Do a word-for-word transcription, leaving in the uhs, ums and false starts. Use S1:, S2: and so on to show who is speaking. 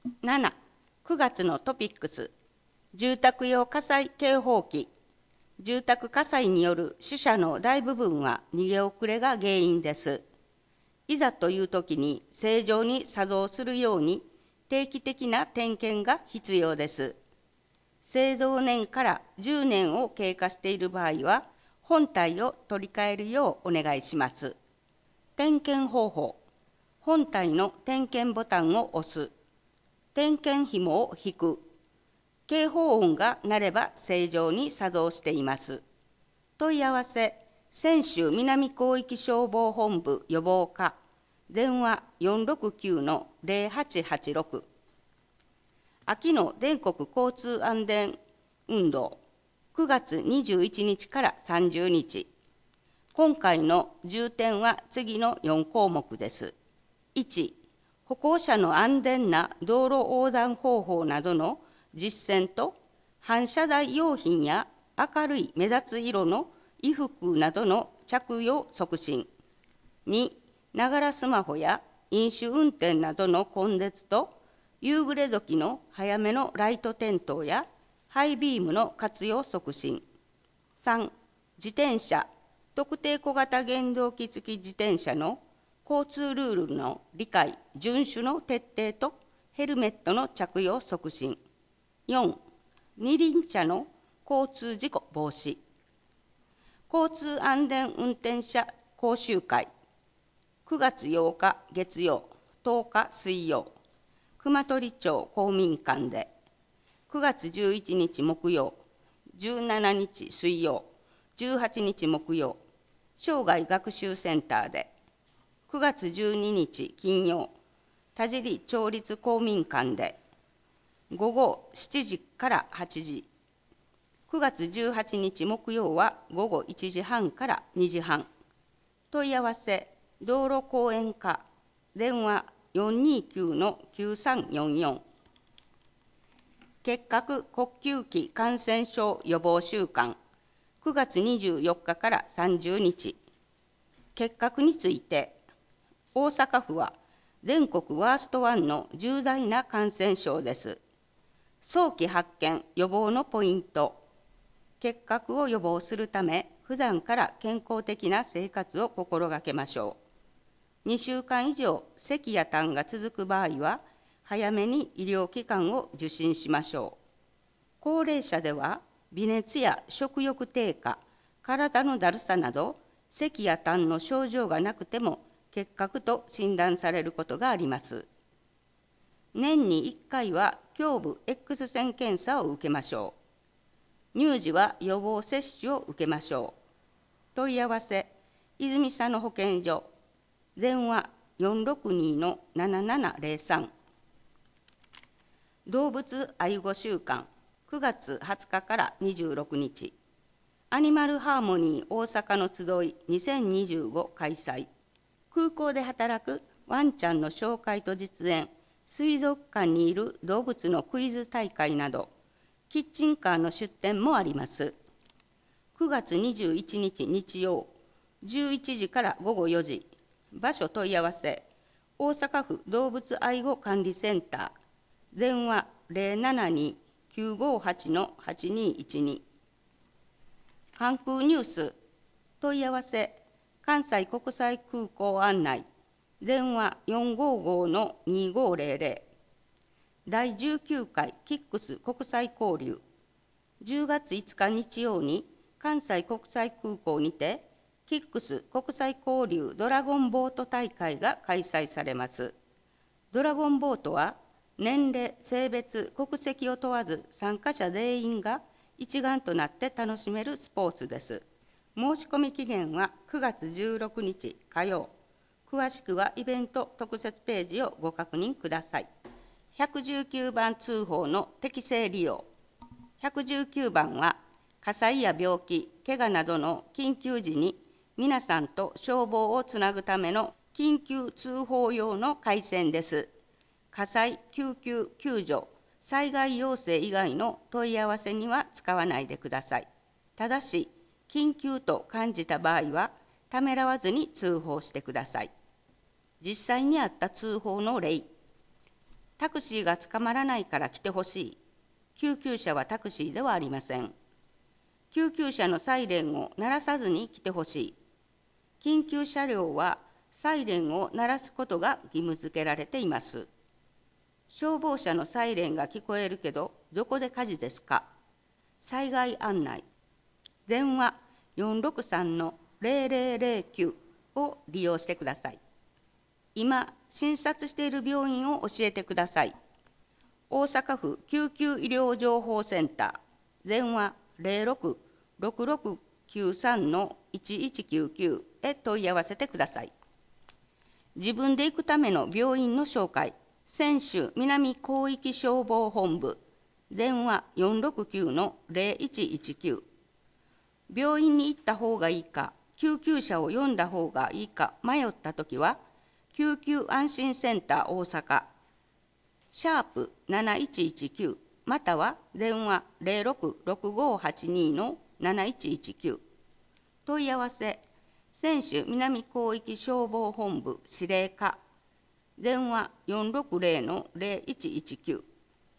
S1: なな、くがつのトピックス、住宅用火災警報器。住宅火災による死者の大部分は逃げ遅れが原因です。いざという時に正常に作動するように定期的な点検が必要です。製造年からじゅうねんを経過している場合は、本体を取り替えるようお願いします。点検方法。本体の点検ボタンを押す。点検紐を引く。警報音が鳴れば正常に作動しています。問い合わせ、泉州南広域消防本部予防課、電話 よんろくきゅうのゼロはちはちろく。秋の全国交通安全運動、くがつにじゅういちにちからさんじゅうにち。今回の重点は次のよんこうもくです。いち、歩行者の安全な道路横断方法などの実践と、反射材用品や明るい目立つ色の衣服などの着用促進。に、ながらスマホや飲酒運転などの根絶と、夕暮れ時の早めのライト点灯やハイビームの活用促進。さん、自転車、特定小型原動機付き自転車の交通ルールの理解・遵守の徹底とヘルメットの着用促進。よん、二輪車の交通事故防止。交通安全運転者講習会、くがつようか月曜、とおか水曜、熊取町公民館で、くがつじゅういちにち木曜、じゅうしちにち水曜、じゅうはちにち木曜、生涯学習センターで、くがつじゅうににち金曜、田尻町立公民館で、ごごしちじからはちじ、くがつじゅうはちにち木曜はごごいちじはんからにじはん。問い合わせ、道路公園課、電話 よんにきゅうのきゅうさんよんよん。結核呼吸器感染症予防週間、くがつにじゅうよっかからさんじゅうにち。結核について、大阪府は全国ワーストワンの重大な感染症です。早期発見・予防のポイント。結核を予防するため、普段から健康的な生活を心がけましょう。にしゅうかん以上、咳や痰が続く場合は、早めに医療機関を受診しましょう。高齢者では、微熱や食欲低下、体のだるさなど、咳や痰の症状がなくても、結核と診断されることがあります。年にいっかいは胸部 X 線検査を受けましょう。乳児は予防接種を受けましょう。問い合わせ、泉佐野保健所、電話 よんろくにのななななゼロさん。動物愛護週間、くがつはつかからにじゅうろくにち。アニマルハーモニー大阪の集いにせんにじゅうご開催。空港で働くワンちゃんの紹介と実演、水族館にいる動物のクイズ大会など、キッチンカーの出店もあります。くがつにじゅういちにち日曜、じゅういちじからごごよじ、場所問い合わせ、大阪府動物愛護管理センター、電話 ゼロななにきゅうごはちのはちにいちに。関空ニュース、問い合わせ、関西国際空港案内、電話 よんごごのにごゼロゼロ。だいじゅうきゅうかいキックス国際交流、じゅうがついつか日曜に関西国際空港にて、キックス国際交流ドラゴンボート大会が開催されます。ドラゴンボートは、年齢、性別、国籍を問わず参加者全員が一丸となって楽しめるスポーツです。申し込み期限はくがつじゅうろくにち火曜。詳しくはイベント特設ページをご確認ください。ひゃくじゅうきゅうばん通報の適正利用。ひゃくじゅうきゅうばんは、火災や病気、怪我などの緊急時に皆さんと消防をつなぐための緊急通報用の回線です。火災、救急、救助、災害要請以外の問い合わせには使わないでください。ただし、緊急と感じた場合は、ためらわずに通報してください。実際にあった通報の例。 タクシーが捕まらないから来てほしい。救急車はタクシーではありません。救急車のサイレンを鳴らさずに来てほしい。緊急車両はサイレンを鳴らすことが義務付けられています。消防車のサイレンが聞こえるけど、どこで火事ですか？災害案内。電話 よんろくさんのゼロゼロゼロきゅう を利用してください。今、診察している病院を教えてください。大阪府救急医療情報センター、電話 ゼロろく ろくろくきゅうさんのいちいちきゅうきゅう へ問い合わせてください。自分で行くための病院の紹介。泉州南広域消防本部、電話 よんろくきゅうのゼロいちいちきゅう。病院に行った方がいいか、救急車を呼んだ方がいいか迷ったときは、救急安心センター大阪、シャープなないちいちきゅう、または電話 ゼロろく ろくごはちにのなないちいちきゅう。問い合わせ、泉州南広域消防本部司令課、電話よんろくゼロのゼロいちいちきゅう。